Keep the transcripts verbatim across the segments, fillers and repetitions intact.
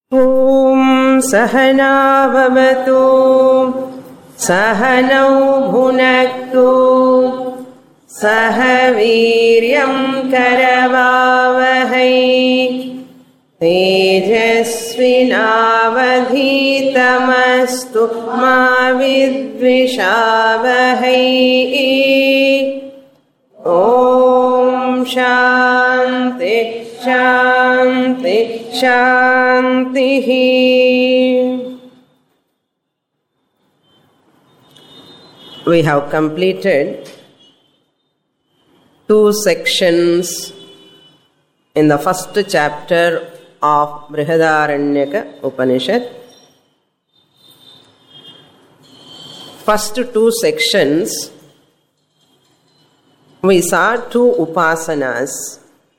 Om Sahana Bhavatu Sahanau Bhunaktu Sahaviryam Karavavahai Tejasvinavadhitamastu Ma Vidvishavahai. Om Shanti Shanti Shanti. We have completed two sections in the first chapter of Brihadaranyaka Upanishad. First two sections we saw two upasanas.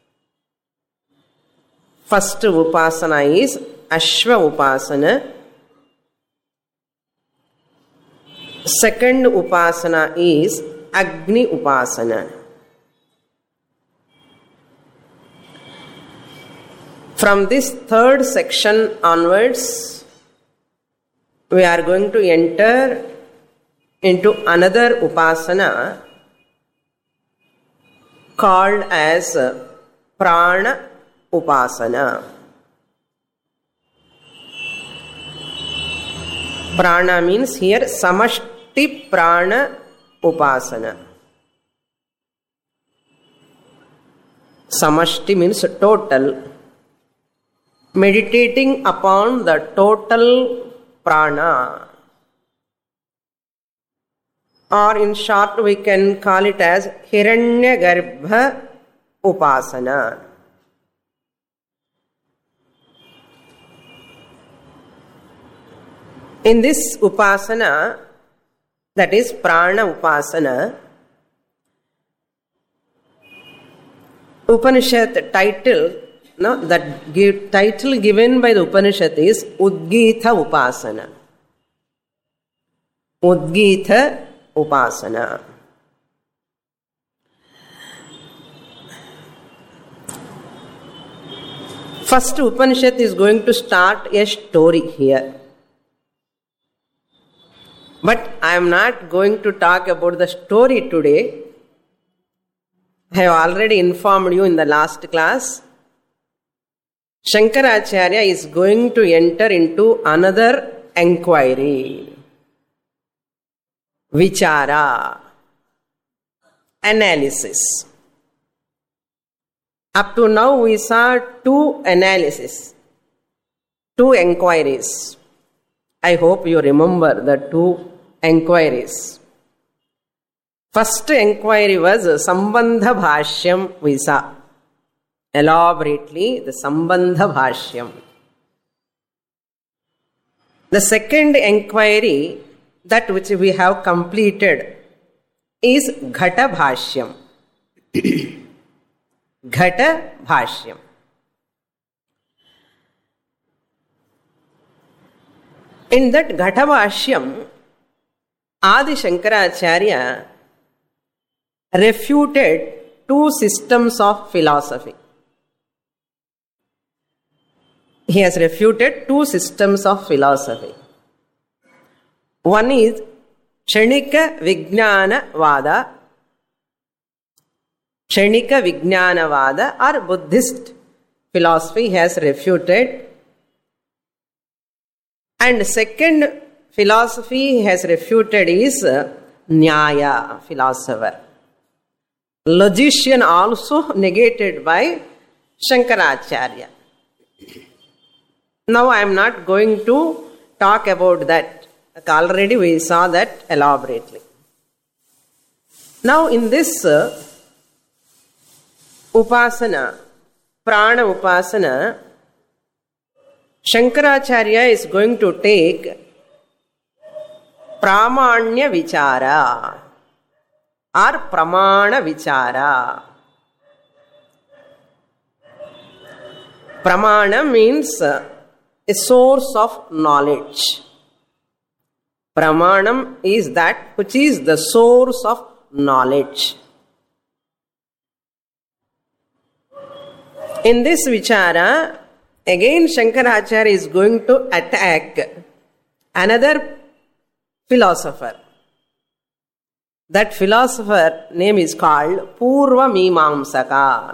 First upasana is Ashva Upasana. Second upasana is Agni Upasana. From this third section onwards, we are going to enter into another upasana called as Prana Upasana. Prana means here Samashti Prana Upasana. Samashti means total. Meditating upon the total prana. Or in short we can call it as Hiranyagarbha Upasana. In this upasana, that is Prana Upasana, Upanishad title, no, that give, title given by the Upanishad is Udgita Upasana. Udgita Upasana. First Upanishad is going to start a story here. But I am not going to talk about the story today. I have already informed you in the last class. Shankaracharya is going to enter into another enquiry. Vichara. Analysis. Up to now we saw two analyses, two enquiries. I hope you remember the two enquiries. First enquiry was Sambandha Bhashyam we saw. Elaborately, the Sambandha Bhashyam. The second enquiry, that which we have completed, is Ghata Bhashyam. Ghata Bhashyam. In that Ghata Bhashyam, Adi Shankaracharya refuted two systems of philosophy. He has refuted two systems of philosophy. One is Kshanika Vijnana Vada, Kshanika Vijnana Vada or Buddhist philosophy has refuted. And second philosophy he has refuted is Nyaya, philosopher. Logician also negated by Shankaracharya. Now I am not going to talk about that. Already we saw that elaborately. Now in this uh, Upasana, Prana Upasana, Shankaracharya is going to take Pramanya Vichara or Pramana Vichara. Pramana means a source of knowledge. Pramanam is that which is the source of knowledge. In this Vichara, Again, Shankaracharya is going to attack another philosopher. That philosopher name is called Purva Mimamsaka.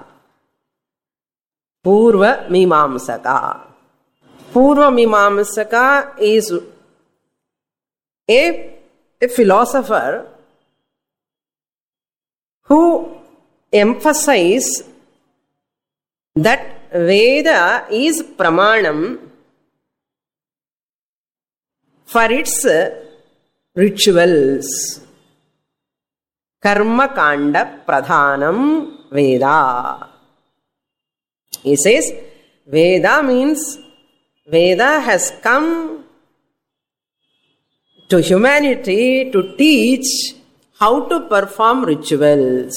Purva Mimamsaka. Purva Mimamsaka is a, a philosopher who emphasizes that Veda is pramanam for its rituals. Karma kanda pradhanam Veda. He says Veda means Veda has come to humanity to teach how to perform rituals.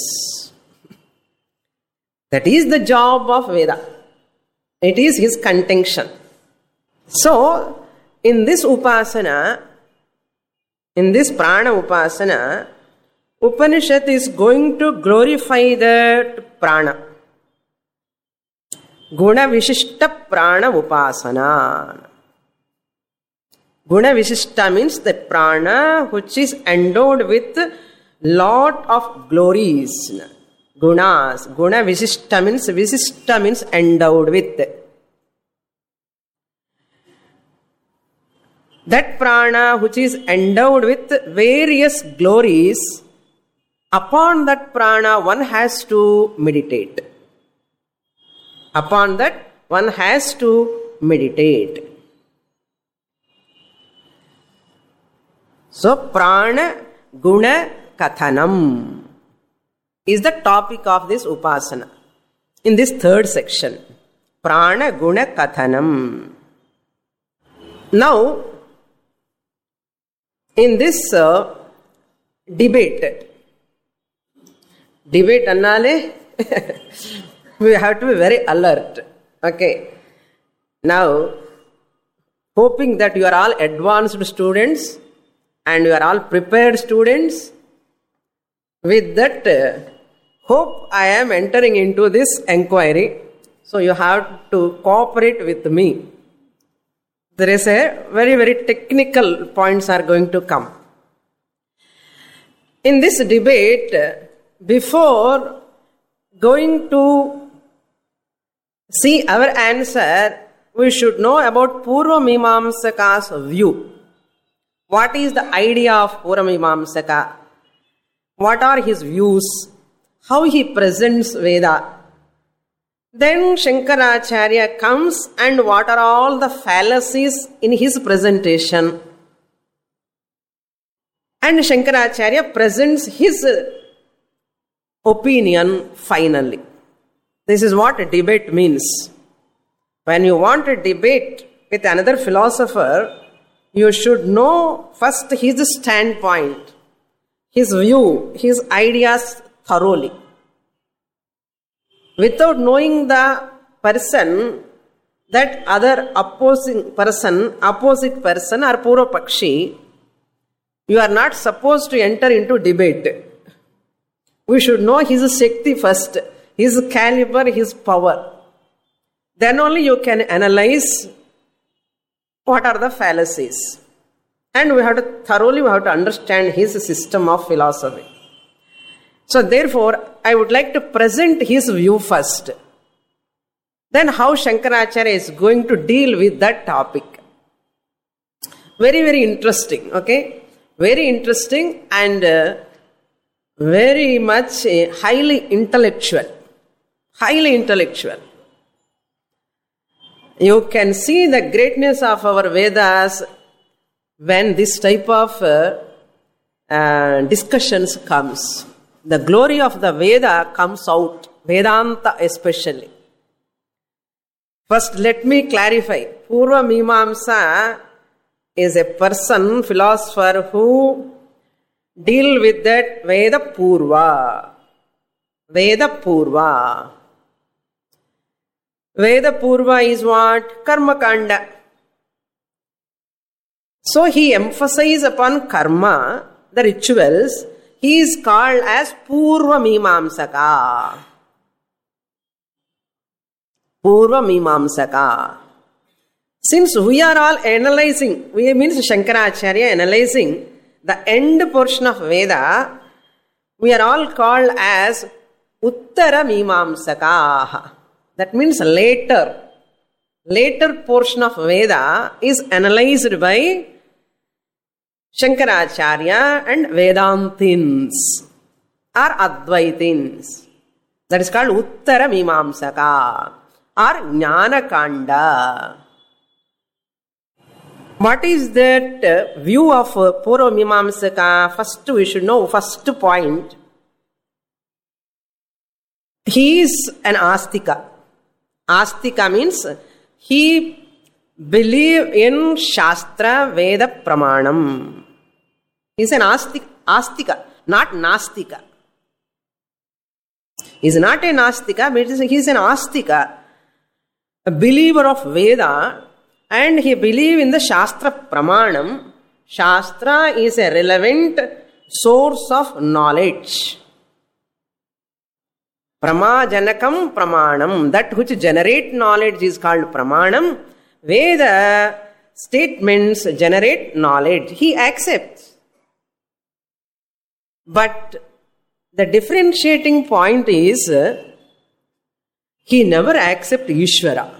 That is the job of Veda. It is his contention. So, in this upasana, in this prana upasana, Upanishad is going to glorify that prana. Guna Vishishta Prana Upasana. Guna Vishishta means the prana which is endowed with lot of glories. Gunas. Guna Vishishta means, Vishishta means endowed with. That prana which is endowed with various glories, upon that prana one has to meditate. Upon that one has to meditate. So, prana guna kathanam is the topic of this upasana in this third section. Prana guna kathanam. Now, in this uh, debate, debate annale, we have to be very alert. Okay. Now, hoping that you are all advanced students and you are all prepared students, with that uh, hope I am entering into this enquiry. So you have to cooperate with me. There is a very, very technical points are going to come. In this debate, before going to see our answer, we should know about Purva Mimamsaka's view. What is the idea of Purva Mimamsaka? What are his views? How he presents Veda? Then Shankaracharya comes and what are all the fallacies in his presentation? And Shankaracharya presents his opinion finally. This is what a debate means. When you want to debate with another philosopher, you should know first his standpoint, his view, his ideas thoroughly. Without knowing the person, that other opposing person, opposite person or Purva Pakshi, you are not supposed to enter into debate. We should know his Shakti first, his caliber, his power. Then only you can analyze what are the fallacies. And we have to thoroughly we have to understand his system of philosophy. So therefore, I would like to present his view first. Then how Shankaracharya is going to deal with that topic. Very, very interesting, okay? Very interesting and uh, very much uh, highly intellectual. Highly intellectual. You can see the greatness of our Vedas when this type of uh, uh, discussions comes. The glory of the Veda comes out, Vedanta especially. First, let me clarify. Purva Mimamsa is a person, philosopher who deal with that Veda Purva. Veda Purva. Veda Purva is what? Karma Kanda. So he emphasizes upon karma, the rituals. He is called as Purva Mimamsaka. Purva Mimamsaka. Since we are all analyzing, we means Shankaracharya analyzing the end portion of Veda, we are all called as Uttara Mimamsakaha. That means later, later portion of Veda is analyzed by Shankaracharya and Vedantins or Advaitins. That is called Uttara Mimamsaka or Jnana Kanda. What is that view of Purva Mimamsaka? First we should know, first point. He is an Astika. Astika means he believes in Shastra, Veda, Pramanam. He is an Astika, Astika, not Nastika. He is not a Nastika, but he is an Astika, a believer of Veda, and he believes in the Shastra Pramanam. Shastra is a relevant source of knowledge. Pramajanakam Pramanam. That which generate knowledge is called Pramanam. Veda statements generate knowledge. He accepts. But the differentiating point is he never accepts Ishvara.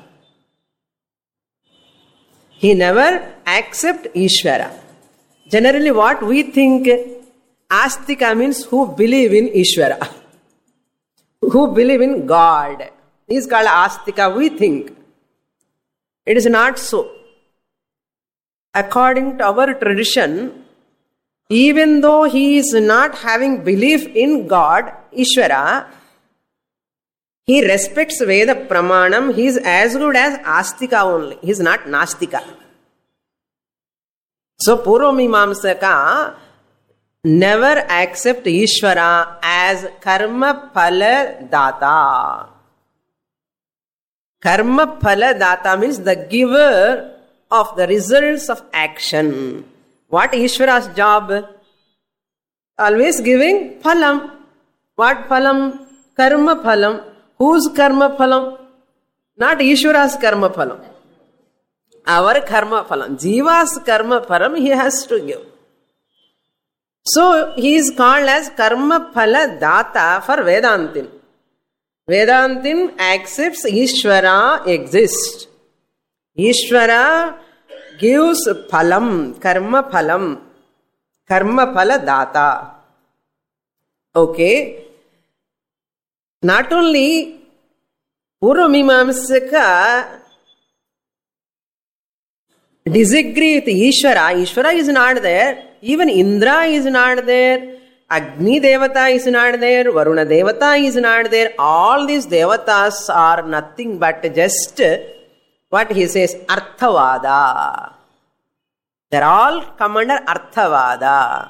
He never accepts Ishvara. Generally what we think, Astika means who believe in Ishvara, who believe in God. He is called Astika, we think. It is not so. According to our tradition, even though he is not having belief in God, Ishvara, he respects Veda Pramanam. He is as good as Astika only. He is not Nastika. So Purva Mimamsaka never accept Ishvara as Karma Phala Data. Karma Phala Data means the giver of the results of action. What Ishvara's job? Always giving phalam. What phalam? Karma phalam. Whose karma phalam? Not Ishvara's karma phalam. Our karma phalam. Jiva's karma phalam he has to give. So he is called as Karma Phala Data for Vedantin. Vedantin accepts Ishvara exists. Ishvara gives phalam, karma phalam, karma phala data. Okay. Not only Purva Mimamsaka disagree with Ishvara. Ishvara is not there. Even Indra is not there. Agni Devata is not there. Varuna Devata is not there. All these Devatas are nothing but just what he says, Arthavada. They all come under Arthavada.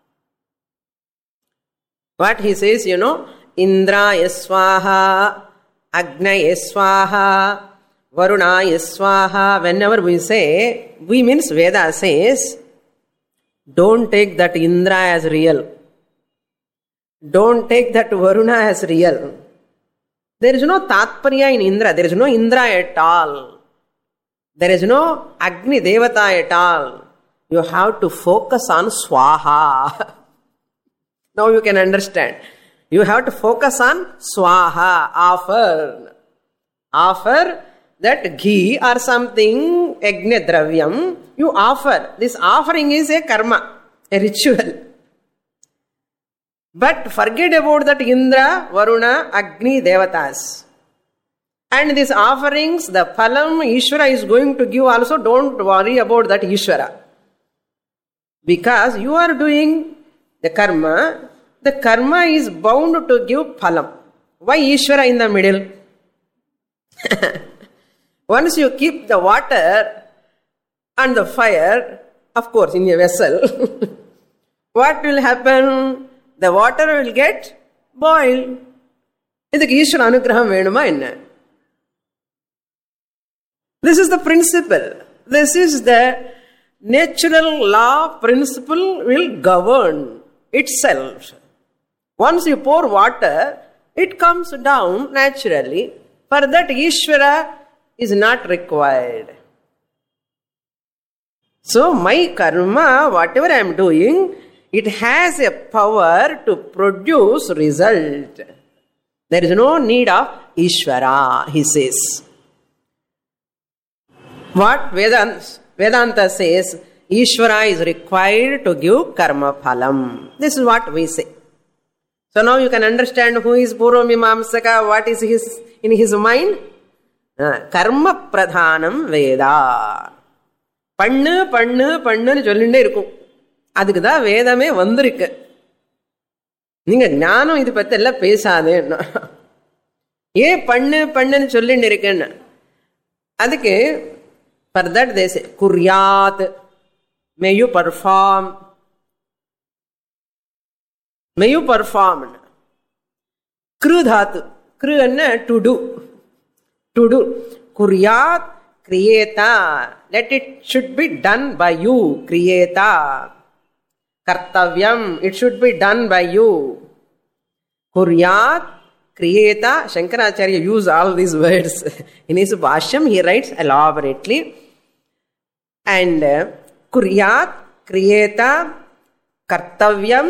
What he says, you know, Indra Yaswaha, Agna Yaswaha, Varuna Yaswaha. Whenever we say, we means Veda says, don't take that Indra as real. Don't take that Varuna as real. There is no Tatparya in Indra. There is no Indra at all. There is no Agni Devata at all. You have to focus on Swaha. Now you can understand. You have to focus on Swaha, offer. Offer that ghee or something, Agni Dravyam, you offer. This offering is a karma, a ritual. But forget about that Indra, Varuna, Agni, Devatas. And these offerings, the phalam Ishvara is going to give also, don't worry about that Ishvara. Because you are doing the karma, the karma is bound to give phalam. Why Ishvara in the middle? Once you keep the water and the fire, of course, in a vessel, what will happen? The water will get boiled. Idhukku Ishvara anugraham venuma enna? This is the principle. This is the natural law principle will govern itself. Once you pour water, it comes down naturally. For that, Ishvara is not required. So my karma, whatever I am doing, it has a power to produce result. There is no need of Ishvara, he says. What Vedanta, Vedanta says, Ishvara is required to give karma phalam. This is what we say. So now you can understand who is Purvamimamsaka, what is his in his mind. Uh, karma pradhanam Veda. Pannu, pannu, pannu சொல்லண்டே இருக்கும். அதுக்கு தான் வேதமே வந்திருக்கு. நீங்க ஞானம் இது பத்தி எல்லாம் பேசாதே. ஏன் பண்ணு பண்ணுன்னு சொல்லிட்டு இருக்கேன்னு. அதுக்கு for that they say kuryat, may you perform, may you perform. Kru dhatu, kru anna to do, to do. Kuryat, kriyeta, let it should be done by you, kriyeta. Kartavyam, it should be done by you. Kuryat, kriyeta. Shankaracharya use all these words. In his Bhashyam, he writes elaborately. And uh, kuryat, kriyeta, kartavyam,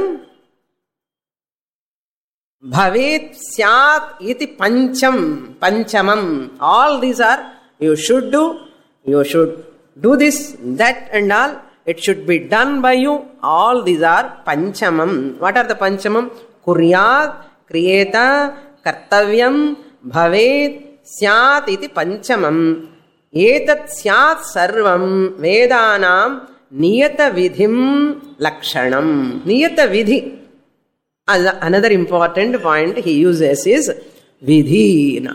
bhavet, syat, iti pancham, panchamam. All these are, you should do, you should do this, that and all. It should be done by you. All these are panchamam. What are the panchamam? Kuryat, kriyeta, kartavyam, bhavet, syat iti panchamam. Etat syat sarvam vedanam niyata vidhim lakshanam. Niyata vidhi. Another important point he uses is vidhi.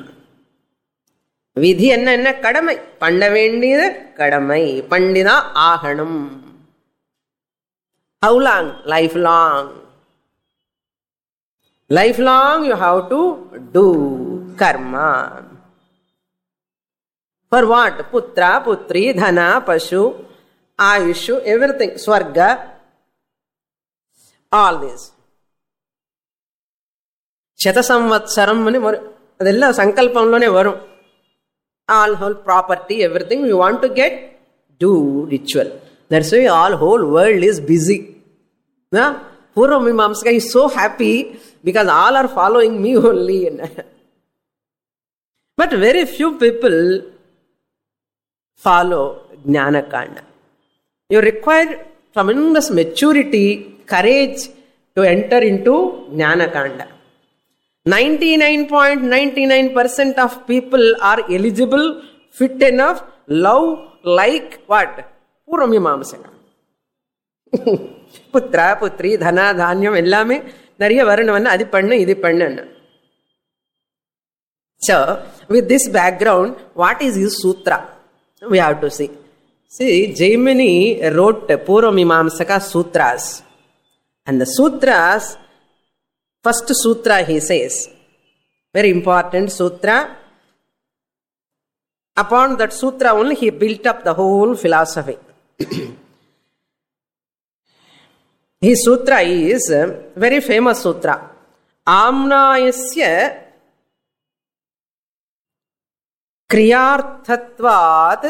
விதி என்ன என்ன கடமை, பண்ண வேண்டியது கடமை, பண்ணினா ஆகணும். How long? Lifelong. Lifelong you have to do karma. For what? Putra, putri, dhana, pashu, ayushu, everything, swarga, all this. Shatasamvatsaram ani adella sankalpamlone varum. All whole property, everything you want to get, do ritual. That's why all whole world is busy. Yeah? Purvamimamsaka is so happy because all are following me only. But very few people follow Jnanakanda. You require tremendous maturity, courage to enter into Jnanakanda. ninety-nine point nine nine percent of people are eligible, fit enough, love, like what? Purvamimamsaka. Putra, putri, dhana, dhanyam, ellame nariya varanavanna adi pannu, idi pannu. So, with this background, what is his sutra? We have to see. See, Jaimini wrote Purvamimamsaka sutras. And the sutras, first sutra he says, very important sutra. Upon that sutra only he built up the whole philosophy. His sutra is a very famous sutra. Amnayasya kriyarthatvad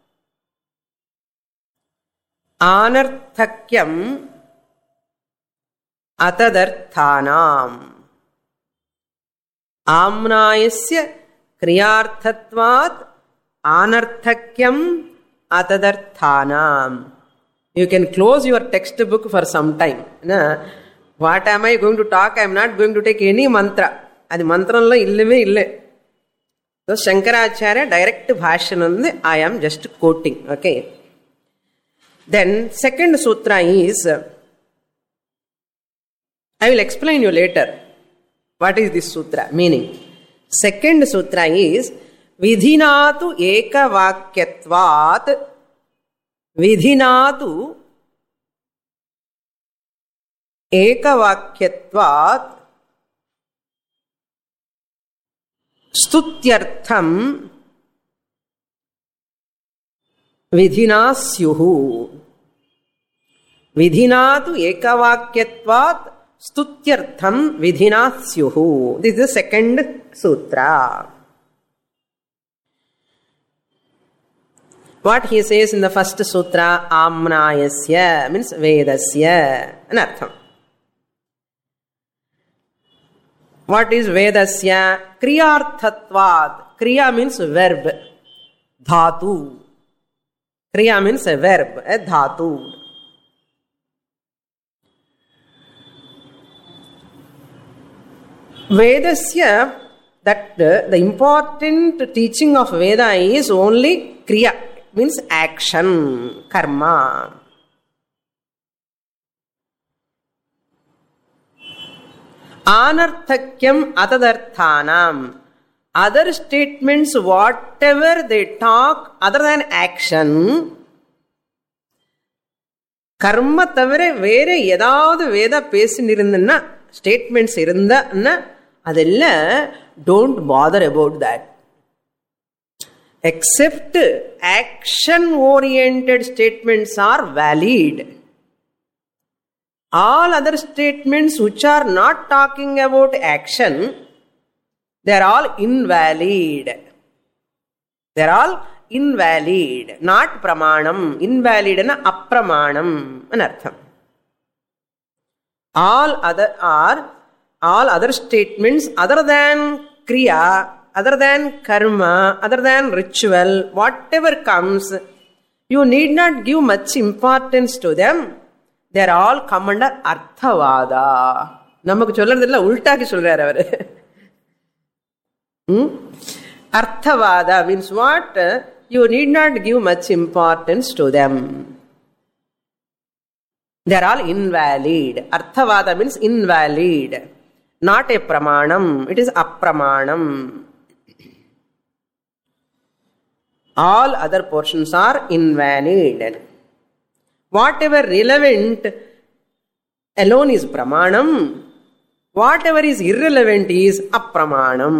anarthakyam atadarthanam. Amnayasya kriyarthatvad anarthakyam atadarthanam. You can close your textbook for some time. Na, what am I going to talk? I am not going to take any mantra. Adi mantranlo illave ille. So Shankaracharya direct bhashan undi, I am just quoting. Okay. Then second sutra is, I will explain you later what is this sutra meaning. Second sutra is vidhinatu ekavakyatvat, vidhinatu ekavakyatvat stutyartham vidhinasyuhu. Vidhinatu ekavakyatvat stutyartham vidhinasyuhu. This is the second sutra. What he says in the first sutra, amnayasya, means vedasya, an artham. What is vedasya? Kriyarthatvad. Kriya means verb. Dhatu. Kriya means a verb, a dhatu. Vedasya, that uh, the important teaching of Veda is only kriya, means action, karma. Anarthakyam atadarthanam. Other statements, whatever they talk other than action, karma tavare vere yedavadu Veda pesinirundna statements irundna adella, don't bother about that. Except action oriented statements are valid. All other statements which are not talking about action, they are all invalid. They are all invalid, not pramanam. Invalid and apramanam an artham. All other are all other statements other than kriya, other than karma, other than ritual, whatever comes, you need not give much importance to them. They are all come under arthavada. நமக்கு சொல்றதில்ல, உல்டாக்கி சொல்றாரு அவரு. Arthavada means what? You need not give much importance to them. They are all invalid. Arthavada means invalid. Not a pramanam. It is apramanam. All other portions are invalid. Whatever relevant alone is pramanam. Whatever is irrelevant is apramanam.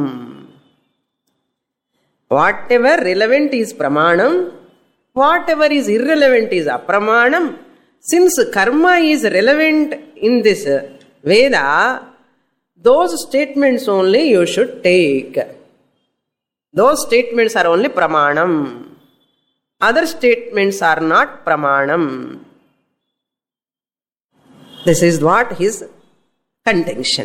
Whatever relevant is pramanam. Whatever is irrelevant is apramanam. Since karma is relevant in this Veda, those statements only you should take. Those statements are only pramanam. Other statements are not pramanam. This is what his contention.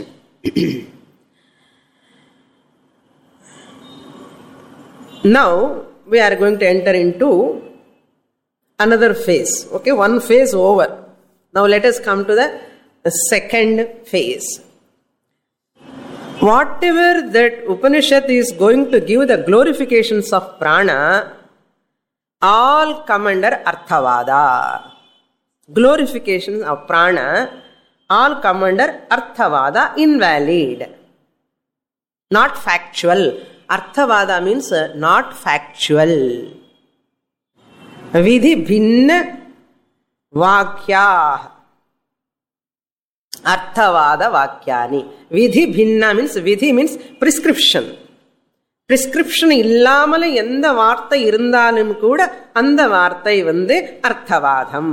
Now we are going to enter into another phase. Okay, one phase over. Now let us come to the, the second phase. Whatever that Upanishad is going to give the glorifications of prana, all come under arthavada. Glorifications of prana all come under arthavada, invalid, not factual. Arthavada means not factual. Vidhi bhinna vakya. Arthavada vakyani. Vidhi bhinna means, vidhi means prescription. Prescription இல்லாமல எந்த வார்த்தை இருந்தாலும் கூட அந்த வார்த்தை வந்து அர்த்தவாதம்.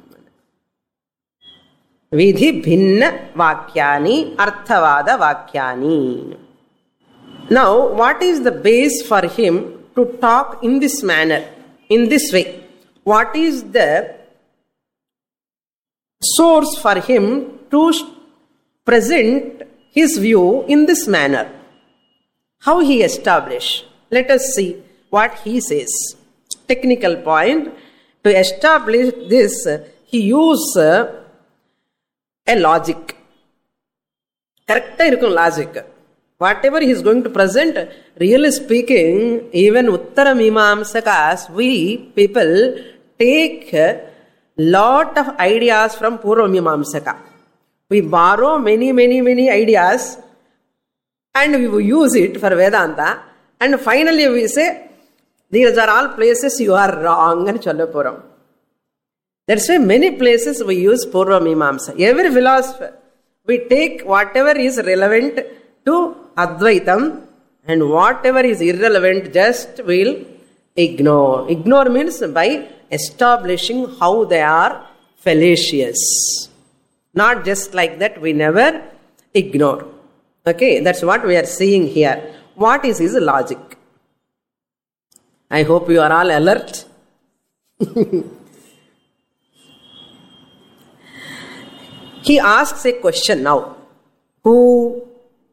விதி பின்ன வாக்கியானி அர்த்தவாத வாக்கியானி. Now, what is the base for him to talk in this manner, in this way? What is the source for him to present his view in this manner? How he established? Let us see what he says. Technical point. To establish this, he used a logic. Correct irukum logic. Whatever he is going to present, really speaking, even Uttara Mimamsakas, we people take a lot of ideas from Purva Mimamsaka. We borrow many, many, many ideas and we will use it for Vedanta, and finally we say, these are all places you are wrong and Chalapuram. That's why many places we use Purva Mimamsa. Every philosopher, we take whatever is relevant to Advaitam and whatever is irrelevant just will ignore. Ignore means by establishing how they are fallacious. Not just like that, we never ignore. Okay, that's what we are seeing here. What is his logic? I hope you are all alert. He asks a question now. Who?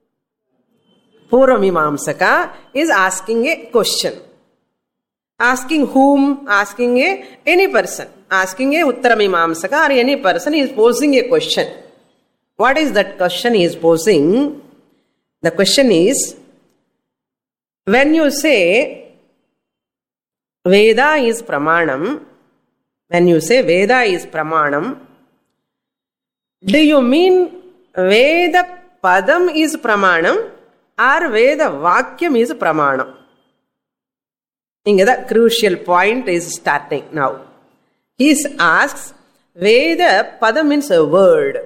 Purvamimamsaka is asking a question. Asking whom? Asking a any person. Asking a Uttaramimamsaka or any person is posing a question. What is that question he is posing? The question is, when you say Veda is Pramanam, when you say Veda is Pramanam, do you mean Veda Padam is Pramanam or Veda Vakyam is Pramanam? The crucial point is starting now. He asks, Veda Padam means a word.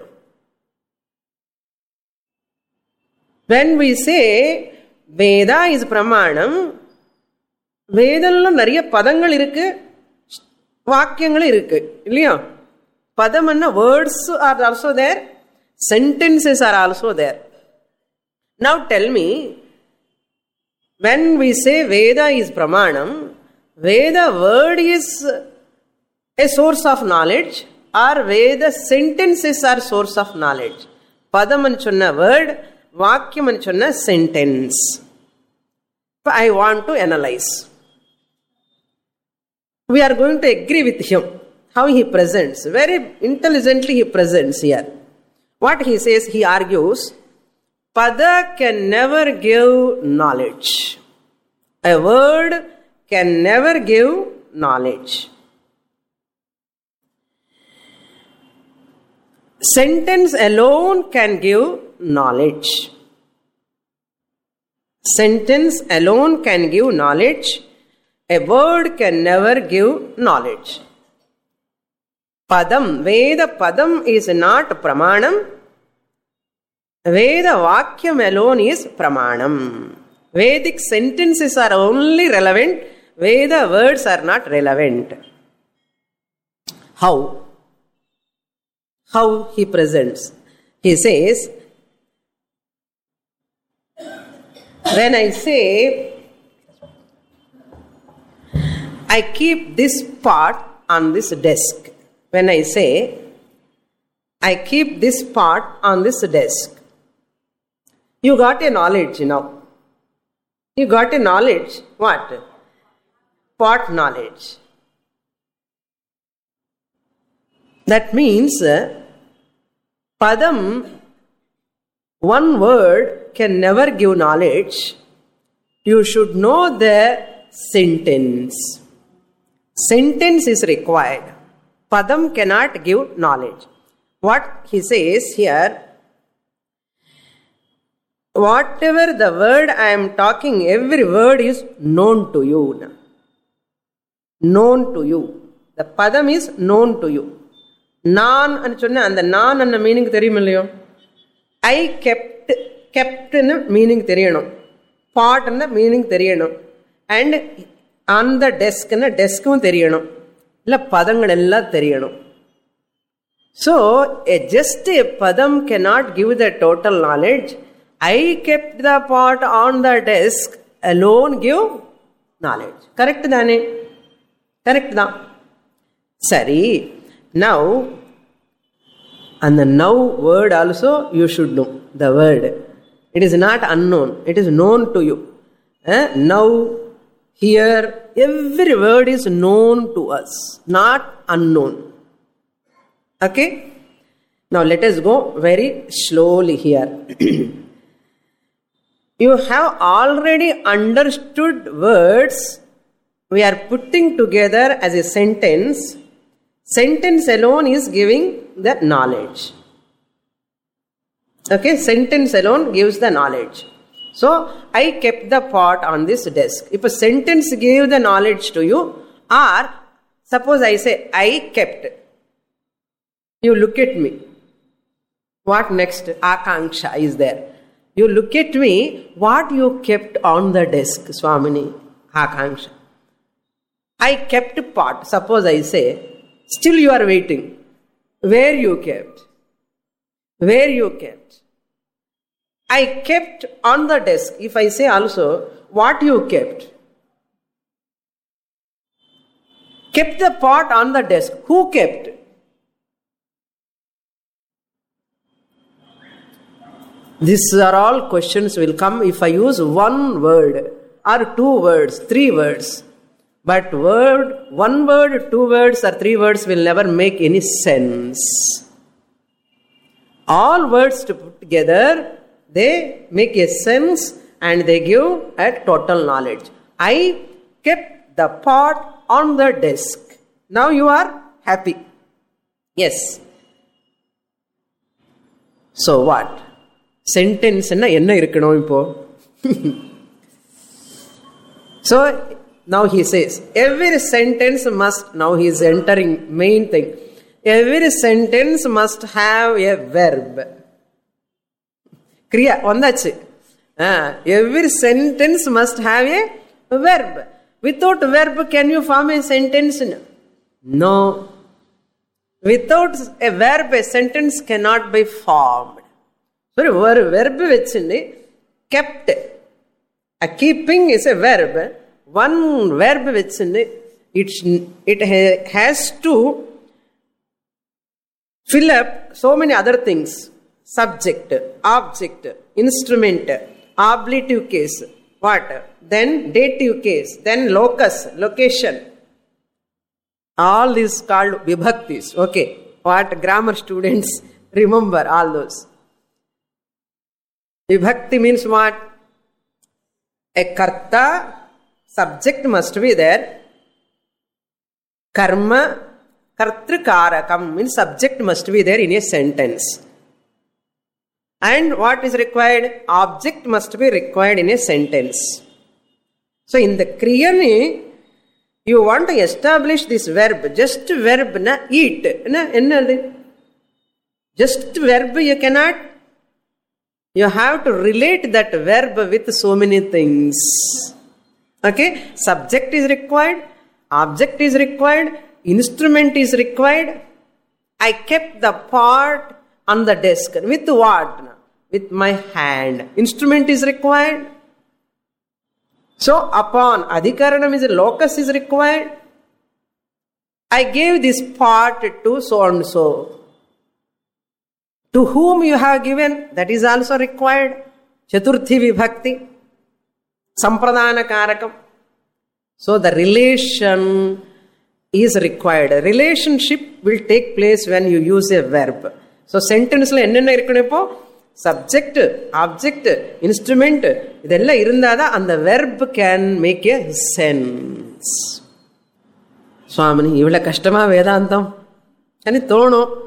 When we say Veda is Pramanam, Vedallo nariya padangal irukku, vakyyangal irukku, illaya? Padam anna words are also there, sentences are also there. Now tell me, when we say Veda is Pramanam, Veda word is a source of knowledge or Veda sentences are source of knowledge? Padam anchunna word, Vakyam anchunna sentence. I want to analyze. We are going to agree with him. How he presents. Very intelligently he presents here. What he says, he argues, Pada can never give knowledge. A word can never give knowledge. Sentence alone can give knowledge. Sentence alone can give knowledge. A word can never give knowledge. Padam, Veda Padam is not Pramanam. Veda Vakyam alone is Pramanam. Vedic sentences are only relevant. Veda words are not relevant. How? How he presents? He says, when I say, I keep this pot on this desk. When I say, I keep this pot on this desk. You got a knowledge now. You got a knowledge. What? Pot knowledge. That means, Padam, one word can never give knowledge. You should know the sentence. Sentence is required. Padam cannot give knowledge. What he says here, whatever the word I am talking, every word is known to you. Known to you. The Padam is known to you. Nan and chonna, and the nan and the meaning theriyumilliyo. I kept, kept in the meaning theriyano. Pot and the meaning theriyano. And on the desk and the desk theriyano. illa padangal ella theriyano. So, a, just a padam cannot give the total knowledge. I kept the pot on the desk alone give knowledge. Correct dane? Correct da? Sari. Now, and the now word also you should know. The word. It is not unknown. It is known to you. Eh? Now, here, every word is known to us. Not unknown. Okay? Now, let us go very slowly here. You have already understood words we are putting together as a sentence. Sentence alone is giving the knowledge. Okay, sentence alone gives the knowledge. So, I kept the pot on this desk. If a sentence gave the knowledge to you, or suppose I say, I kept. You look at me. What next? Akanksha is there. You look at me, what you kept on the desk, Swamini? Akanksha. I kept pot. Suppose I say, still you are waiting. Where you kept? Where you kept? I kept on the desk. If I say also, what you kept? kept the pot on the desk. Who kept? These are all questions will come if I use one word or two words, three words. But word, one word, two words or three words will never make any sense. All words to put together, they make a sense and they give a total knowledge. I kept the pot on the desk. Now you are happy. Yes. So what? Sentence enna enna irukano ipo? So now he says, every sentence must, now he is entering main thing. Every sentence must have a verb. Kriya, ondachu. Ah, every sentence must have a verb. Without verb, can you form a sentence? No. Without a verb, a sentence cannot be formed. So, a verb vechindi, kept. A keeping is a verb. One verb vechindi, it, it has to fill up so many other things. Subject, object, instrument, ablative case. What? Then dative case. Then locus, location. All these called vibhaktis. Okay. What grammar students remember all those. Vibhakti means what? A karta, subject must be there. Karma, kartrikarakam means subject must be there in a sentence. And what is required? Object must be required in a sentence. So in the Kriyani, you want to establish this verb. Just verb, na eat. Na, just verb you cannot. You have to relate that verb with so many things. Okay? Subject is required. Object is required. Instrument is required. I kept the pot on the desk. With what? With my hand. Instrument is required. So upon adhikaranam is a locus is required. I gave this pot to so and so. To whom you have given, that is also required. Chaturthi vibhakti. Sampradana karakam. So the relation is required. A relationship will take place when you use a verb. So sentence la enna irukku subject, object, instrument, idella irundada and the verb can make a sense. Swamini, ivla kashtama Vedantam. Ani thono.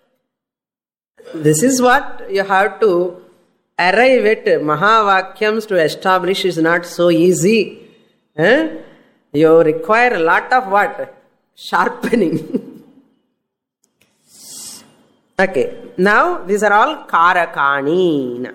This is what you have to arrive at. Mahavakyams to establish is not so easy. Eh? You require a lot of what? Sharpening. Okay. Now, these are all karakani.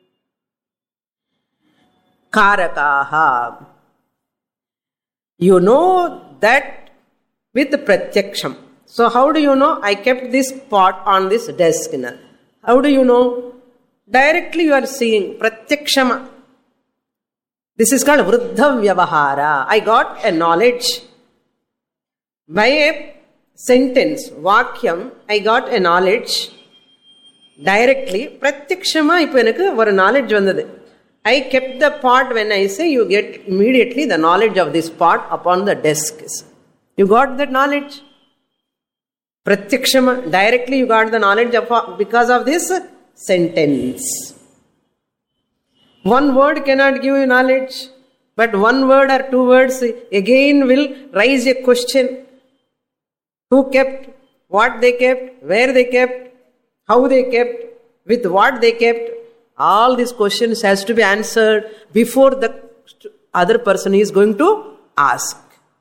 Karakaha. You know that with pratyaksham. So, how do you know? I kept this pot on this desk. How do you know? Directly you are seeing pratyakshama. This is called vruddha vyavahara. I got a knowledge. By a sentence, vakyam, I got a knowledge. Directly, pratyakshama, ipo enakku oru knowledge vandadu. I kept the pot. When I say, you get immediately the knowledge of this pot upon the desk. You got that knowledge. Pratyakshama, directly you got the knowledge of, because of this sentence. One word cannot give you knowledge, but one word or two words again will raise a question. Who kept, what they kept, where they kept, how they kept, with what they kept. All these questions has to be answered before the other person is going to ask.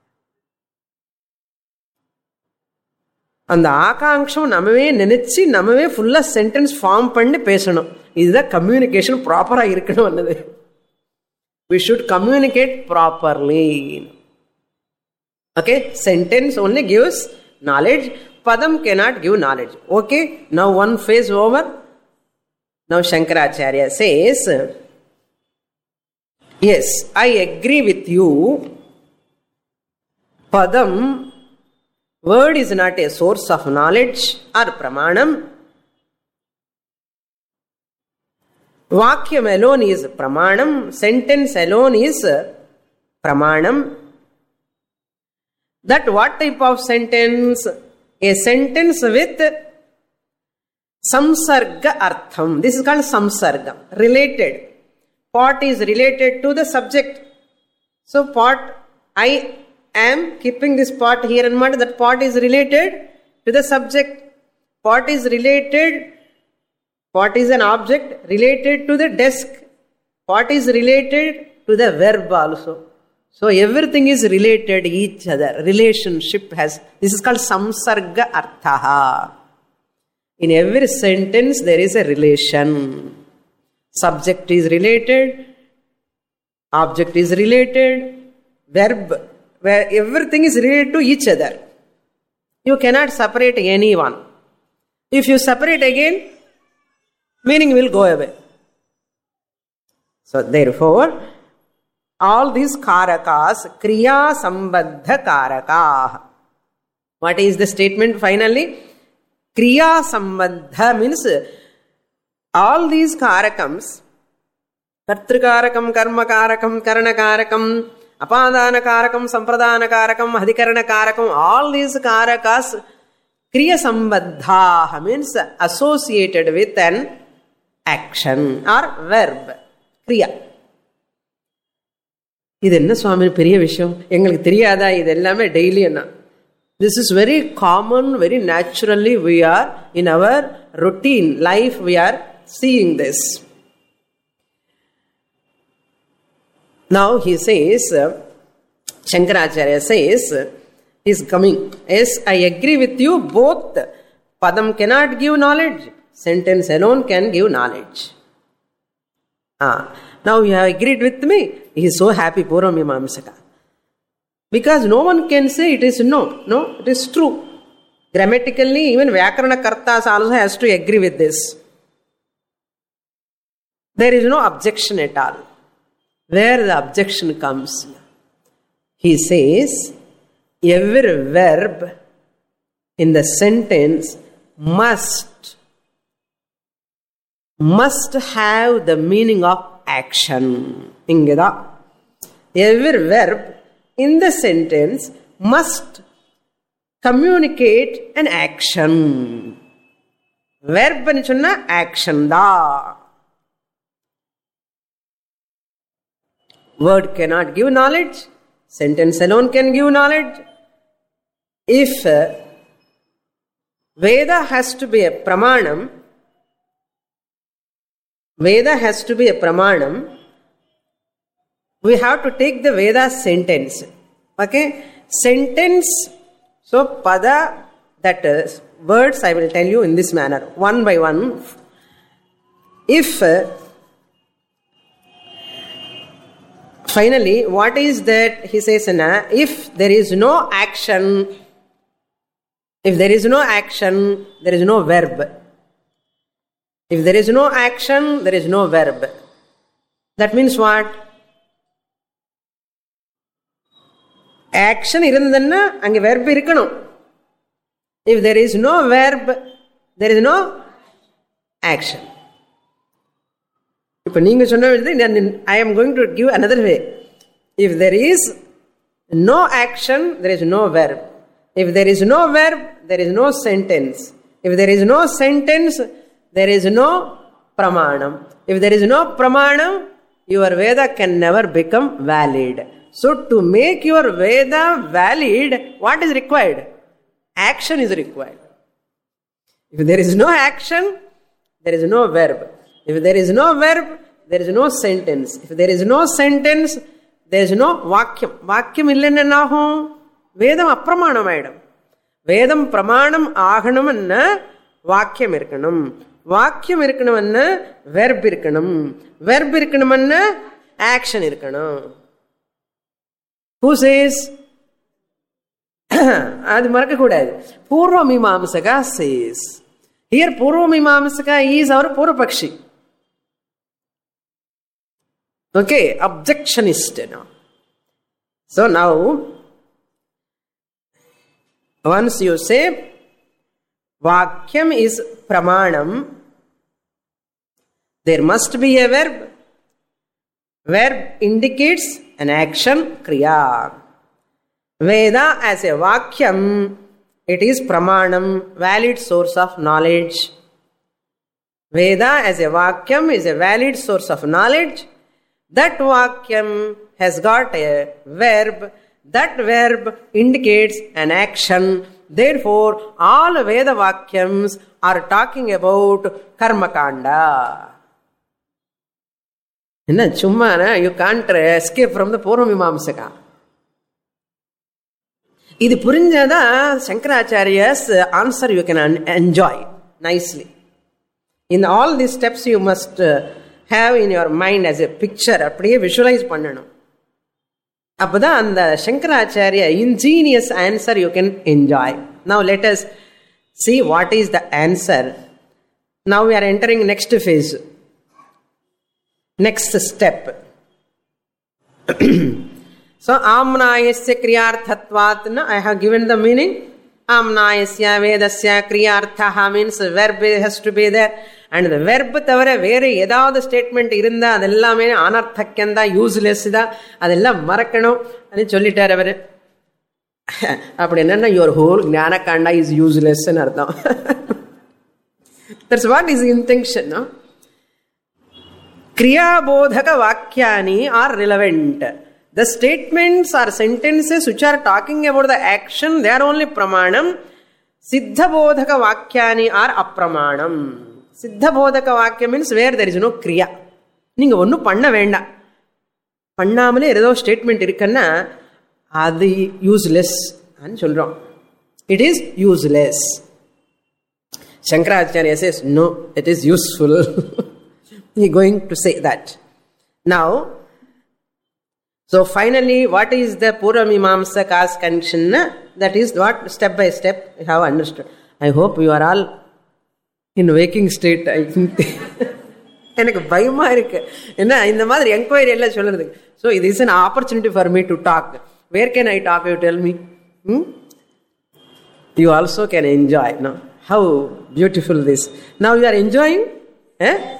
அந்த ஆகாங்ஷம் நம்மவே நினைச்சு நம்மவே ஃபுல்லா sentence form பண்ணி பேசணும். இதுதான் communication ப்ராப்பரா இருக்கணும் அன்னது. We should communicate properly. Okay, sentence only gives knowledge. Padam cannot give knowledge. Okay, now one phase over. Now Shankaracharya says, yes, I agree with you. Padam Word is not a source of knowledge or pramanam. Vakyam alone is pramanam. Sentence alone is pramanam. That what type of sentence? A sentence with samsarga artham. This is called samsarga. Related. Pot is related to the subject. So pot, I am keeping this pot here in mud. That pot is related to the subject. Pot is related. Pot is an object related to the desk. Pot is related to the verb also. So everything is related to each other. Relationship has, this is called samsarga arthaha. In every sentence there is a relation. Subject is related, object is related, verb, where everything is related to each other. You cannot separate anyone. If you separate again, meaning will go away. So therefore, all these karakas, kriya sambandha karaka. What is the statement finally? Kriya sambandha means all these karakams, kartrikarakam, karmakarakam, karanakarakam, apadhanakarakam, sampradhanakarakam, adhikaranakarakam, all these karakas, kriya sambandha means associated with an action or verb. Kriya. இது என்ன சுவாமி பெரிய விஷயம், எங்களுக்கு தெரியாதா? இது எல்லாமே daily என்ன. This is very common, very naturally we are in our routine life, we are seeing this. Now he says, Shankaracharya says, he is coming. Yes, I agree with you both. Padam cannot give knowledge. Sentence alone can give knowledge. Ah, now you have agreed with me. He is so happy, Purvamimamsaka. Because no one can say it is no. No, it is true. Grammatically, even Vyakarana Kartas also has to agree with this. There is no objection at all. Where the objection comes? He says, every verb in the sentence must, must have the meaning of action. Ingeda. Every verb in the sentence must communicate an action. Verb ani sonna action da. Word cannot give knowledge. Sentence alone can give knowledge. If uh, Veda has to be a pramanam, Veda has to be a pramanam, we have to take the Veda sentence. Okay? Sentence, so pada, that is, words I will tell you in this manner, one by one. If, uh, finally, what is that? He says, na, if there is no action, if there is no action, there is no verb. If there is no action, there is no verb. That means what? Action irundhanna ange verb irukkanum. If there is no verb, there is no action. Ipo neenga sonna, I am going to give another way. If there is no action, there is no verb. If there is no verb, there is no sentence. If there is no sentence, there is no pramanam. If there is no pramanam, your Veda can never become valid. So to make your Veda valid, what is required? Action is required. If there is no action, there is no verb. If there is no verb, there is no sentence. If there is no sentence, there is no vakyam. Vakyam illenna nahum. Vedam apramanam aidam. Vedam pramanam aganamna vakyam irkanum. Vakyam irkanamanna verb irkanum. Verb irkanamanna action irkanum. Who says? அது மறக்க கூடாது. பூர்வ மீமாம்சகா says. Here பூர்வ மீமாம்சகா is our பூர்வபக்ஷி. Okay, objectionist now. So now Once you say Vakyam is pramanam, there must be a verb. Verb indicates an action, kriya. Veda as a Vakyam, it is pramanam, valid source of knowledge. Veda as a Vakyam is a valid source of knowledge. That Vakyam has got a verb. That verb indicates an action. Therefore, all Veda Vakyams are talking about Karma Kanda. You can't escape from the Purvamimamsaka. This Purinjada Shankaracharya's answer you can enjoy nicely. In all these steps you must have in your mind as a picture. Appadiye visualize pannanum. Appada and the Shankaracharya ingenious answer you can enjoy. Now let us see what is the answer. Now we are entering next phase. Next step. So, amnayasya kriyarthatvat, I have given the meaning. Amnayasya vedasya kriyarthaha means verb has to be there. And the verb tavara vere edavada statement irunda adellame anarthakyanda useless da adella marakano ani sollitar avare. Apdi enna your whole gnana kanda is useless and artham. That's what is the intention, no? Kriya bodhaka vakyani are relevant. The statements or sentences which are talking about the action, they are only pramanam. Siddha bodhaka vakyani are apramanam. Siddha bodhaka vakya means where there is no kriya. Ninga onnu panna venda. Pannamale edo statement irukkanna adi useless and solrom. It is useless. Shankaracharya says no, it is useful. He is going to say that. Now, so finally, what is the Purvamimamsa cause condition? That is what step by step you have understood. I hope you are all in waking state. I think. எனக்கு பயமா இருக்கு என்ன இந்த மாதிரி enquiry எல்லாம் சொல்றது. So it is an opportunity for me to talk. Where can I talk? You tell me. Hmm? You also can enjoy. No? How beautiful this. Now you are enjoying? Eh?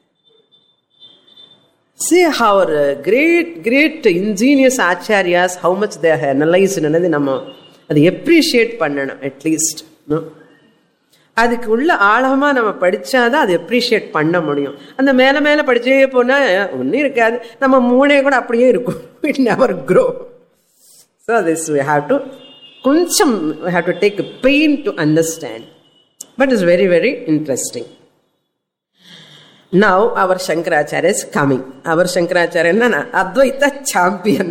See how great, great ingenious acharyas, how much they have analyzed and they appreciate pannanam at least. No? அதுக்கு உள்ள ஆழமா நம்ம படிச்சாதான் அது appreciate பண்ண முடியும். அந்த மேல மேல படிச்சே போனா ஒன்னும் இருக்காது. நம்ம மூளை கூட அப்படியே இருக்கும். It never grow. So this we have to கொஞ்சம் we have to take pain to understand. But it's very, very interesting. Now our Shankaracharya is coming. Our Shankaracharya enna Advaita champion.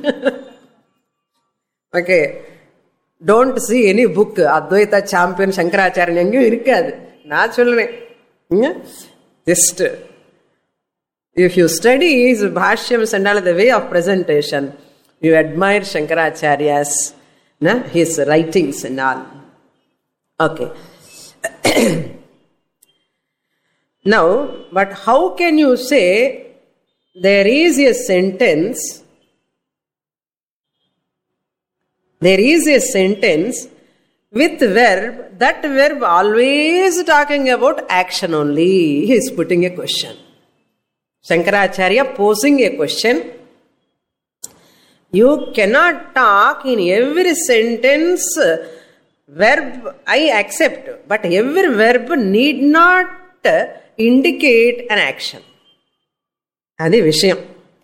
Okay. Don't see any book Advaita champion Shankaracharya engum irukadu. Na solren. Just if you study his bhashyams and all the way of presentation, you admire Shankaracharya's na, his writings and all. Okay. Now, but how can you say there is a sentence, there is a sentence with verb, that verb always talking about action only? He is putting a question. Shankaracharya posing a question. You cannot talk in every sentence verb, I accept, but every verb need not indicate an action. Adi vishayam.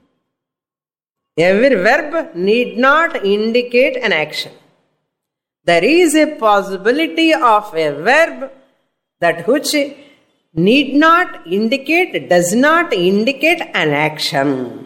Every verb need not indicate an action. There is a possibility of a verb that which need not indicate, does not indicate an action.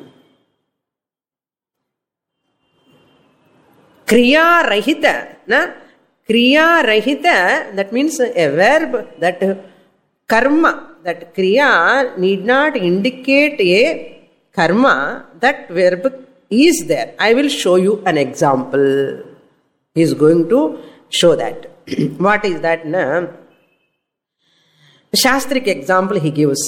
Kriya rahita, na? Kriya rahita, that means a verb that karma, that kriya need not indicate a karma, that verb is there. I will show you an example. He is going to show that. What is that? Na? Shastric example he gives.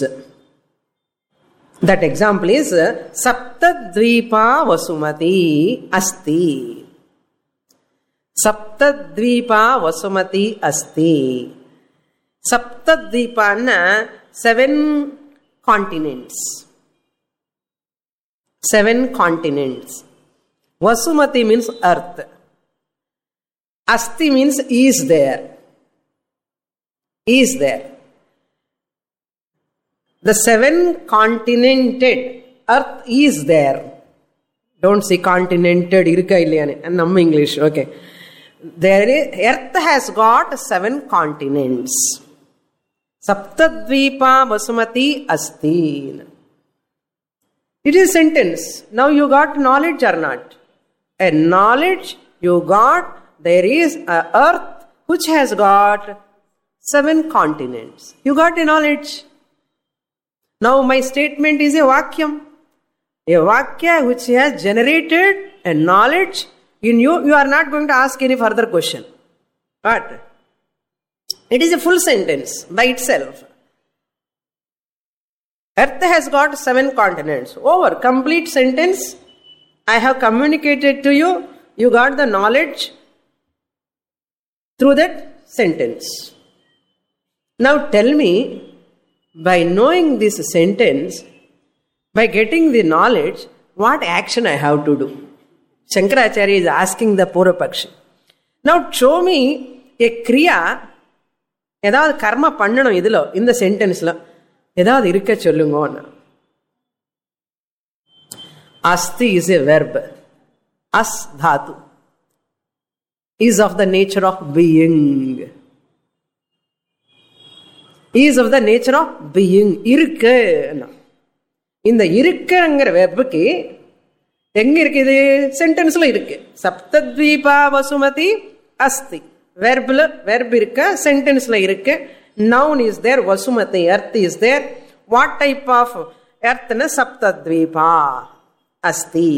That example is Saptadvipa Vasumati Asti. Saptadvipa Vasumati Asti. Saptadvipa na seven continents. Seven continents. Vasumati means earth. Asti means is there. Is there. The seven continented earth is there. Don't say continented irukka illiyane and nam English. Okay. There is, earth has got seven continents. Saptadvipa Vasumati Asti. It is a sentence. Now you got knowledge or not? A knowledge you got, there is a earth which has got seven continents. You got a knowledge. Now my statement is a vakyam. A vakya which has generated a knowledge in you, you are not going to ask any further question. But it is a full sentence by itself. Earth has got seven continents. Over. Complete sentence. I have communicated to you. You got the knowledge through that sentence. Now tell me, by knowing this sentence, by getting the knowledge, what action I have to do? Shankaracharya is asking the Purvapakshi. Now show me a kriya, edavadhu karma pannanum idhilo, in the sentence la, edavadhu irukka sollunga. Asti is a verb. As dhatu is of the nature of being. Is of the nature of being. Irukka. இந்த இருக்குங்கிற வெர்புக்கு எங்க இருக்குது? சென்டென்ஸ்ல இருக்கு. சப்தத்வீபா வசுமதி அஸ்தி. வெர்ப்ல verb இருக்க, சென்டென்ஸ்ல இருக்கு. Noun is there, வசுமதி earth is there. What type of எர்த்னா சப்தத்வீபா அஸ்தி.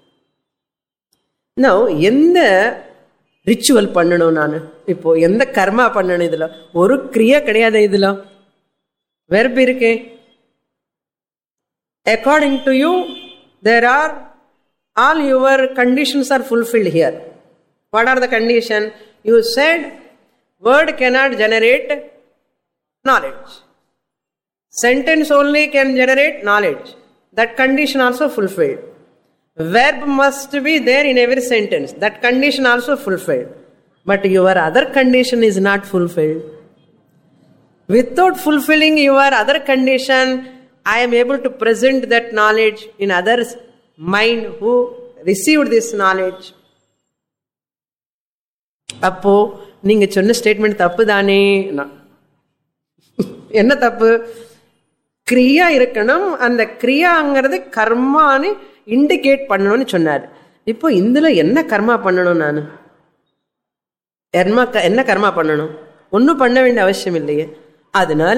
நவ் எந்த ரிச்சுவல் பண்ணணும்? நான் இப்போ எந்த கர்மா பண்ணணும்? இதுல ஒரு கிரியா கிடையாது. இதுல வெர்ப் இருக்கு. According to you, there are all your conditions are fulfilled here. What are the conditions? You said word cannot generate knowledge. Sentence only can generate knowledge. That condition also fulfilled. Verb must be there in every sentence. That condition also fulfilled. But your other condition is not fulfilled. Without fulfilling your other condition, I am able to present that knowledge in others' mind who received this knowledge. அப்போ நீங்க சொன்ன statement தப்பு தானே? என்ன தப்பு? கிரியா இருக்கணும். அந்த கிரியாங்கிறது கர்மான்னு இண்டிகேட் பண்ணணும்னு சொன்னார். இப்போ இதுல என்ன கர்மா பண்ணணும்? நான் என்ன கர்மா பண்ணணும்? ஒன்னும் பண்ண வேண்டிய அவசியம் இல்லையே. அதனால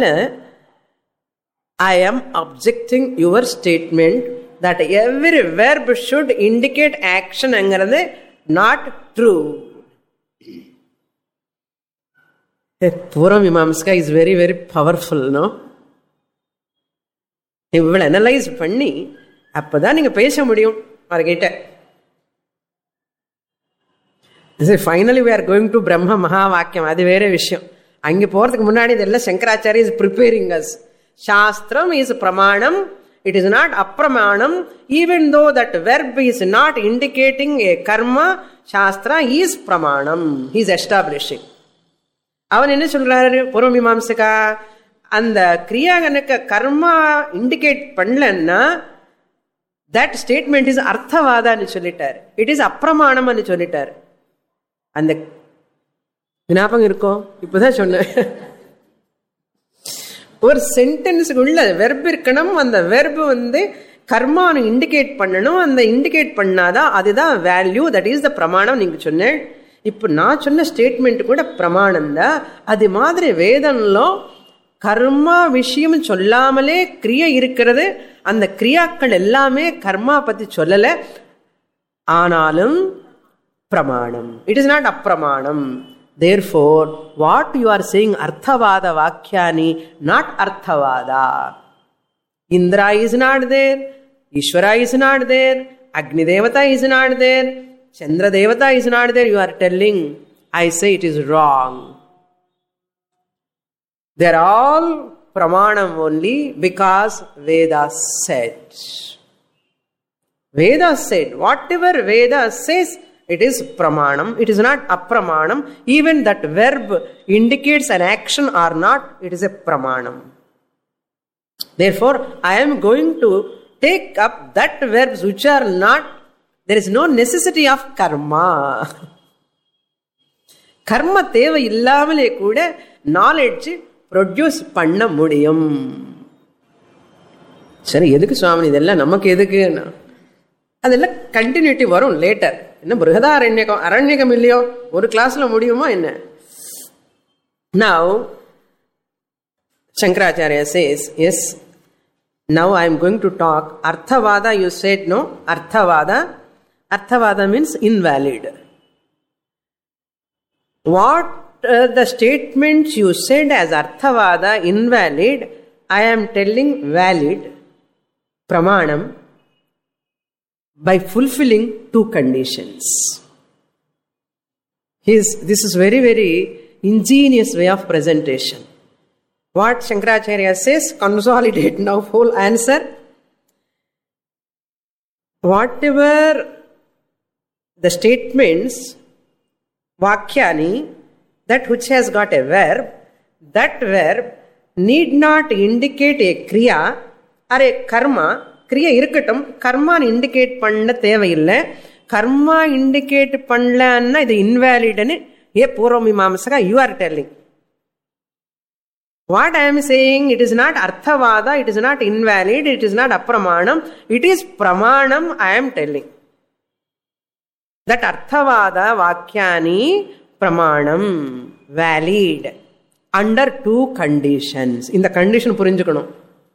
I am objecting your statement that every verb should indicate action angrade not true. Puramimamska is very very powerful, no? இவ்வளவு அனலைஸ் பண்ணி அப்பதான் நீங்க பேச முடியும் அவர்கிட்ட. Finally we are going to Brahma Mahavakyam. அது வேற விஷயம். அங்கே போறதுக்கு முன்னாடி இதெல்லாம் Shankaracharya is preparing us. Shastram is pramanam. It is not apramanam. Even though that verb is not indicating a karma, Shastra is pramanam. He is establishing. அவன் என்ன சொல்றாரு பூர்வமீமாம்சகா? அந்த கிரியாகனுக்கு கர்மா இண்டிகேட் பண்ணலன்னா தட் ஸ்டேட்மெண்ட் இஸ் அர்த்தவாதான்னு சொல்லிட்டார். இட் இஸ் அப்பிரமாணம்னு சொல்லிட்டார். அந்த ஞாபகம் இருக்கும்? இப்பதான் சொன்னேன். ஒரு சென்டென்ஸுக்குள்ள வெர்ப் இருக்கணும். அந்த வெர்ப் வந்து கர்மானு இண்டிகேட் பண்ணணும். அந்த இண்டிகேட் பண்ணாதான் அதுதான் வேல்யூ. தட் இஸ் த பிரமாணம். நீங்க சொன்னேன். இப்போ நான் சொன்ன ஸ்டேட்மெண்ட் கூட பிரமாணம் தான். அது மாதிரி வேதம்లో கர்மா விஷயம் சொல்லாமலே கிரியை இருக்கிறது. அந்த கிரியாக்கள் எல்லாமே கர்மா பத்தி சொல்லல. ஆனாலும் பிரமாணம். இட் இஸ் நாட் அப்பிரமாணம். Therefore, what you are saying, Arthavada Vakyani, not Arthavada. Indra is not there, Ishvara is not there, Agni Devata is not there, Chandra Devata is not there, you are telling. I say it is wrong. They are all pramanam only because Vedas said. Vedas said, whatever Vedas says, it is pramanam. It is not apramanam. Even that verb indicates an action or not, it is a pramanam. Therefore, I am going to take up that verbs which are not, there is no necessity of karma. Karma தேவை இல்லாமலே கூட knowledge produce பண்ண முடியும். சரி, எதுக்கு சுவாமி இதெல்லாம் நமக்கு எதுக்கு? அதெல்லாம் கண்டினியூட்டி வரும் லேட்டர். என்ன பிருகதாரண்யகம் அரண்யகம் இல்லையோ, ஒரு கிளாஸ்ல முடியுமா என்ன? Now Shankaracharya says, yes, now I am going to talk Arthavada. You said no, Arthavada. Arthavada means invalid. What uh, the statements you said as Arthavada, invalid, I am telling valid, pramanam, by fulfilling two conditions. His, this is very, very ingenious way of presentation. What Shankaracharya says, consolidate now whole answer. Whatever the statements, vakyani, that which has got a verb, that verb need not indicate a kriya or a karma. Kriya irukattum, karma indicate panna thevayilla. Karma indicate panna idu invalid anu ye Purvamimamsaka you are telling. What I am saying, it is not Arthavada, it is not invalid, it is not apramanam, it is pramanam I am telling. That Arthavada vakyani pramanam, valid, under two conditions. In the condition purinjukanum.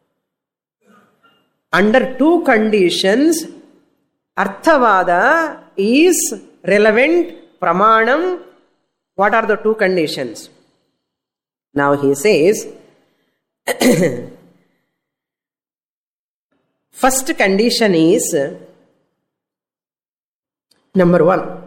Under two conditions, Arthavada is relevant, pramanam. What are the two conditions? Now he says, first condition is, number one,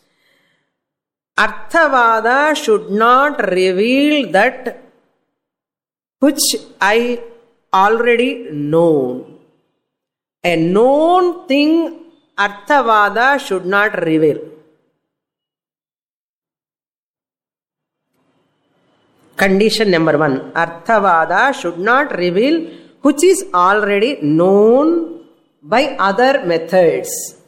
Arthavada should not reveal that which I already know. A known thing Arthavada should not reveal. Condition number one, Arthavada should not reveal which is already known by other methods.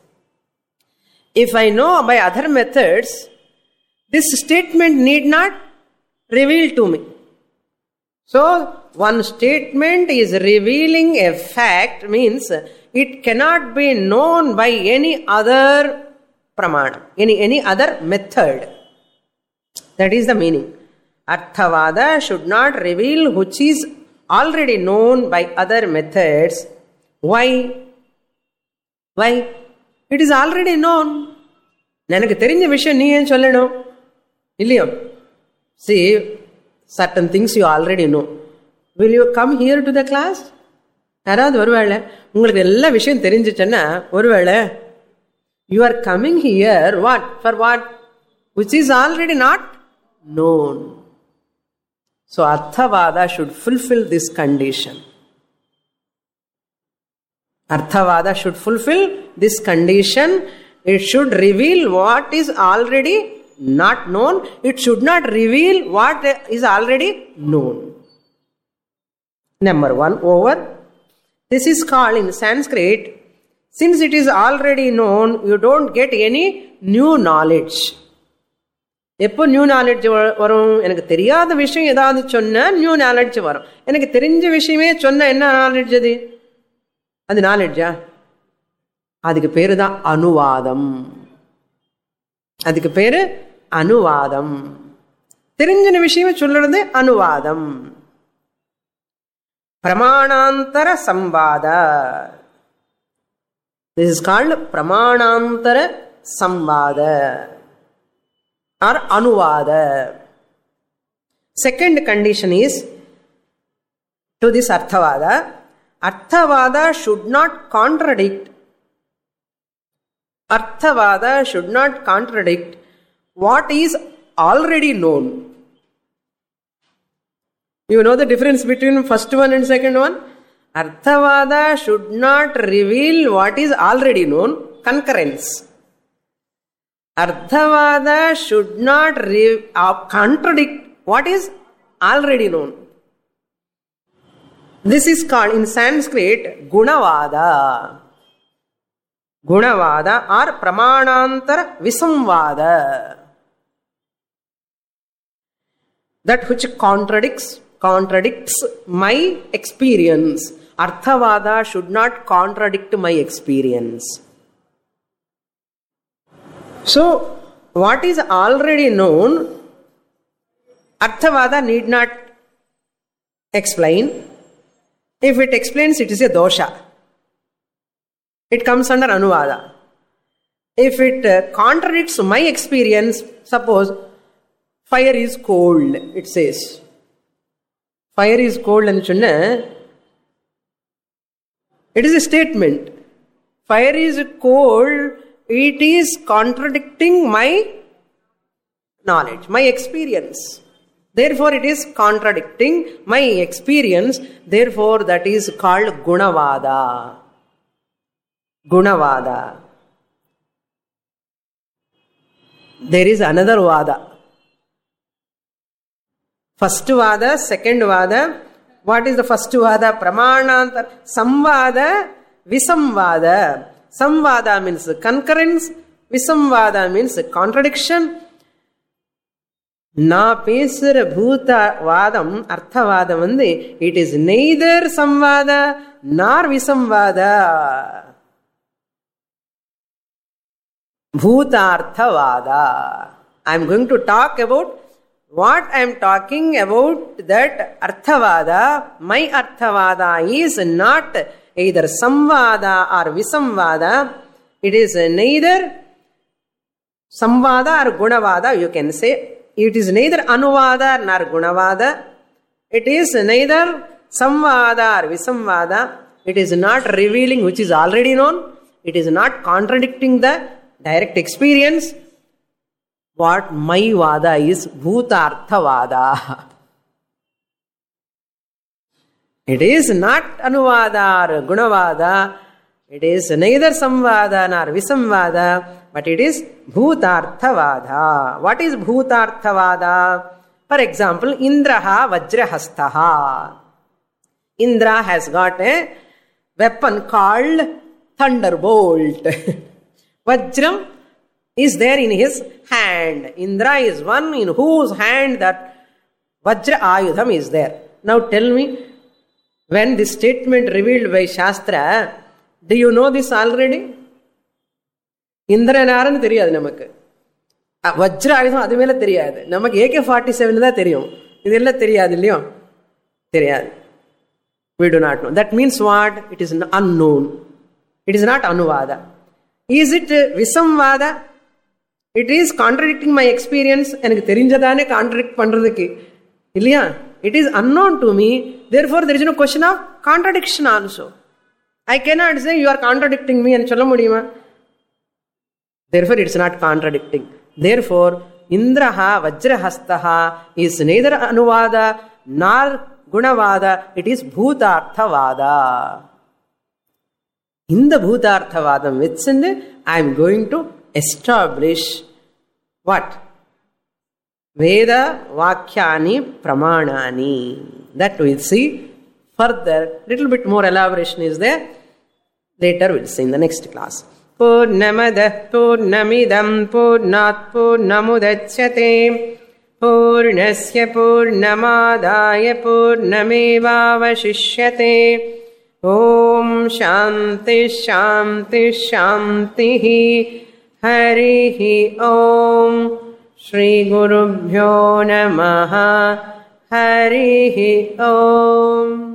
If I know by other methods, this statement need not reveal to me. So, one statement is revealing a fact means it cannot be known by any other pramana, any, any other method. That is the meaning. Arthavada should not reveal which is already known by other methods. Why? Why? It is already known. எனக்கு தெரிஞ்ச விஷயம் நீ ஏன் சொல்லணும்? இல்லையோ? See, certain things you already know. Will you come here to the class? யாராவது ஒருவேளை உங்களுக்கு எல்லா விஷயம் தெரிஞ்சிச்சுன்னா ஒருவேளை you are coming here what? For what? Which is already not known. So Arthavada should fulfill this condition. Arthavada should fulfill this condition. It should reveal what is already not known. It should not reveal what is already known. Number one, over. This is called in Sanskrit, since it is already known, you don't get any new knowledge. எப்போ new knowledge வரும்? எனக்கு தெரியாத விஷயம் ஏதாவது சொன்னா new knowledge வரும். எனக்கு தெரிஞ்ச விஷயமே சொன்ன என்ன நாலெட்ஜ்? அது அது நாலெட்ஜா? அதுக்கு பேரு தான் அனுவாதம். அதுக்கு பேரு அனுவாதம். தெரிஞ்ச விஷயமே சொல்றது அனுவாதம். பிரமாணாந்தர சம்வாத. This is called பிரமாணாந்தர சம்வாத or anuvada. Second condition is, to this Arthavada, Arthavada should not contradict Arthavada should not contradict what is already known. You know the difference between first one and second one? Arthavada should not reveal what is already known, concurrence. Arthavada should not re- uh, contradict what is already known. This is called in Sanskrit Gunavada. Gunavada or Pramanantara Visamvada. That which contradicts, contradicts my experience. Arthavada should not contradict my experience. So, what is already known, Arthavada need not explain. If it explains, it is a dosha. It comes under Anuvada. If it uh, contradicts my experience, suppose fire is cold, it says. Fire is cold and chunna, it is a statement. Fire is cold, it is contradicting my knowledge, my experience. Therefore, it is contradicting my experience. Therefore, that is called Gunavada. Gunavada. There is another Vada. First Vada, second Vada. What is the first Vada? Pramanantar. Samvada, Visamvada. Samvada means concurrence. Visamvada means contradiction. Na pesara bhuta vadam, arthavada vande, it is neither samvada nor visamvada. Bhutarthavada. I am going to talk about what I am talking about, that arthavada, my arthavada is not either samvada or visamvada. It is neither samvada or gunavada, you can say. It is neither anuvada nor gunavada. It is neither samvada or visamvada. It is not revealing which is already known. It is not contradicting the direct experience. What my vada is bhutarthavada. It is not anuvada or gunavada. It is neither samvada nor visamvada, but it is bhutarthavada. What is bhutarthavada? For example, Indraha Vajrahastaha. Indra has got a weapon called thunderbolt. Vajram is there in his hand. Indra is one in whose hand that Vajra Ayudham is there. Now tell me, when this statement revealed by Shastra, do you know this already? Indra naran theriyadu namakku. Vajra ayudham adu mela theriyadu. Namakku A K forty-seven da theriyum. Idella theriyadu illaya? Theriyadu. We do not know. That means what? It is unknown. It is not anuvada. Is it visamvada? It is contradicting my experience. Enakku therinjadane contradict pandradhukku. Illaya? It is unknown to me. Therefore, there is no question of contradiction also. I cannot say you are contradicting me and solla mudiyuma. Therefore, it is not contradicting. Therefore, Indraha Vajrahastaha is neither anuvada nor gunavada. It is bhutarthavada. In the bhutarthavadam vitsinde, I am going to establish what? Veda Vakyani Pramanani. That we'll see further. Little bit more elaboration is there. Later we'll see in the next class. Purnamadah Purnamidam Purnat Purnamudachyate Purnasya Purnamadaya Purnamevavashishyate. Om Shanti Shanti Shanti Harihi Om Shri Gurubhyo Namaha Harihi Om.